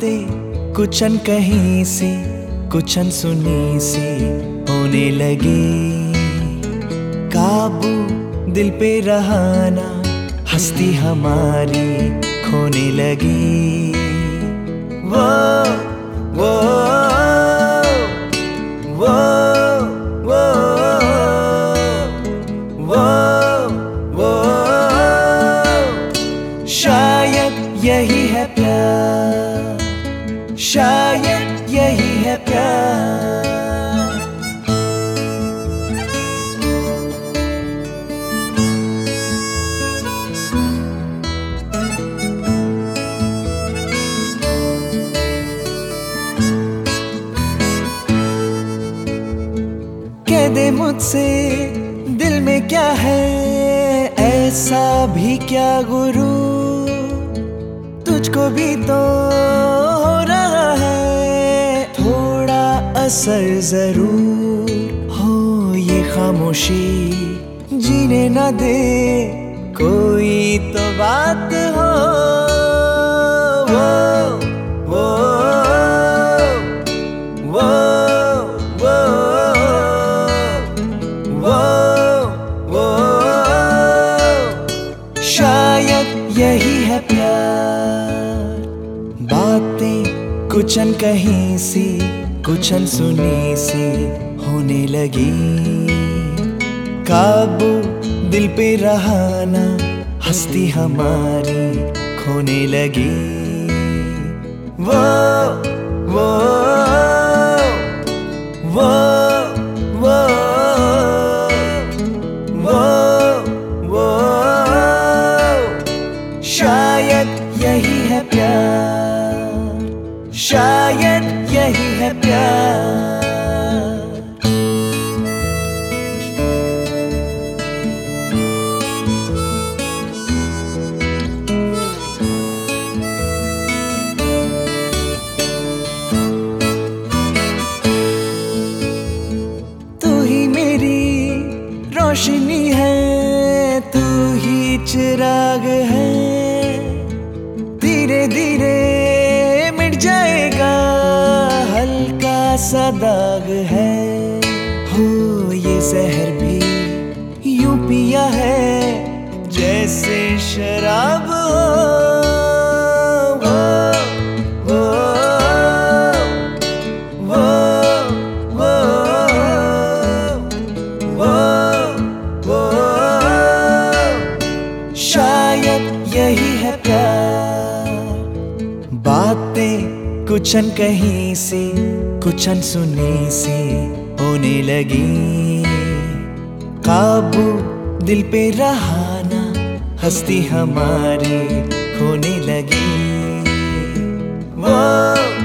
बातें कुछ अनकही सी, कुछ अनसुनी सी होने लगी। काबू दिल पे रहाना, हस्ती हमारी खोने लगी। वो वो वो वो वो वो शायद यही है प्यार, शायद यही है प्यार। कह दे मुझसे दिल में क्या है, ऐसा भी क्या गुरूर, तुझको भी तो हो रहा है थोड़ा असर जरूर। हो ये खामोशी जीने न दे, कोई तो बात हो। वो वो वो वो वो वो शायद यही है प्यार। बातें कुछ अनकही सी, कुछ अनसुनी सी होने लगी। काबू दिल पे रहाना, हस्ती हमारी खोने लगी। वो वो वो वो वो वो शायद यही है प्यार, शायद यही है प्यार। तू ही मेरी रोशनी है, तू ही चिराग है, धीरे धीरे मिट जाएगा हल्का सा दाग है। हो ये जहर भी यूं पिया है जैसे शराब हो। वो वो वो वो वो शायद यही है प्यार। बातें कुछ अनकही सी, कुछ अनसुनी सी होने लगी। काबू दिल पे रहाना, हस्ती हमारी खोने लगी। वो